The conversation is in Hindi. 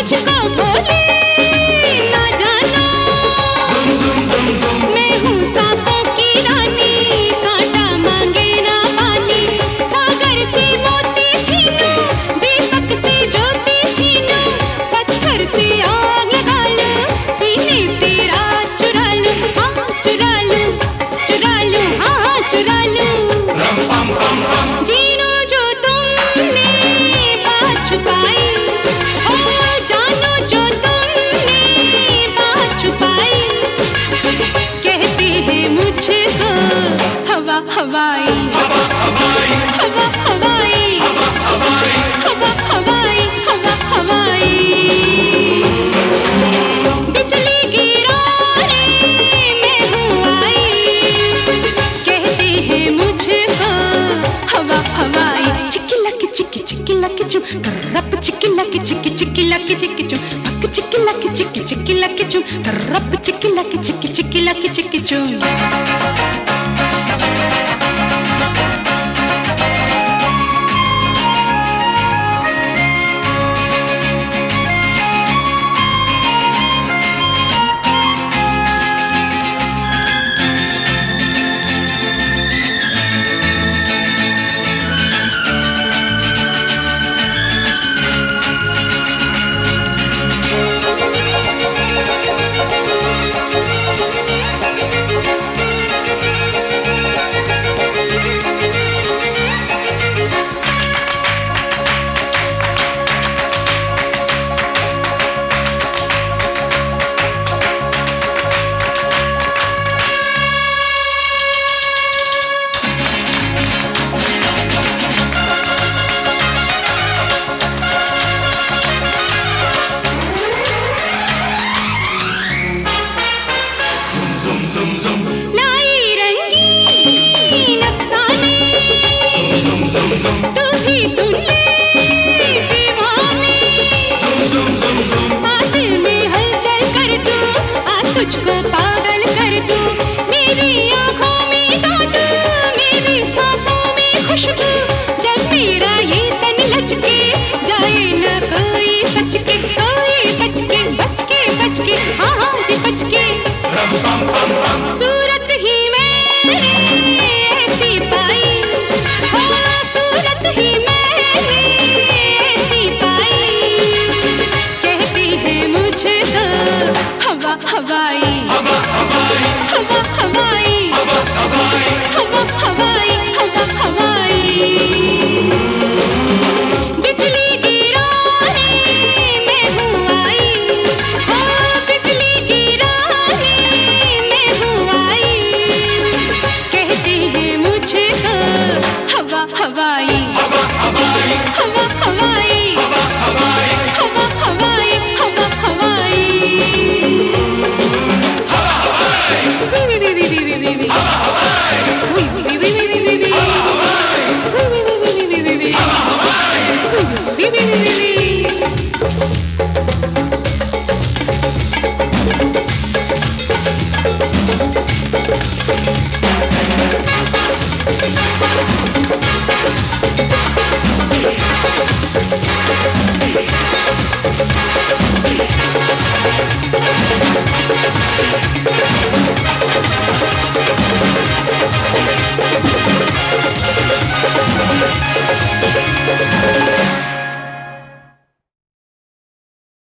मुझको भोले ना जानो, मैं हूँ सांपों की रानी, कांटा मांगे ना पानी। सागर से मोती छीनूं, दीपक से ज्योति छीनूं, पत्थर से आग लगा लूं, सीने से रात चुरा लूं, हाँ चुरा लूं, चुरा लूं, हाँ चुरा लूं। जीनो जो तुमने बात छुपाई, ओ जानो जो तुमने बात छुपाई, कहते हैं मुझको हवा हवाई, हवा हवाई, हवा हवाई, हवा हवाई, हवा हवाई, हवा हवाई। बिजली गिरा रे मैं हूँ आई, कहते हैं मुझको हवा हवाई। चिक्की लकी चिक्की चिक्की लकी चुम, करप चिक्की लकी चिक्की चिक्की लकी चिक्की चुम, पक चिक्की लकी चिक्की चिक्की लकी चुम, करप चिक्की लकी चिक्की चिक्की लकी चिक्की चुम।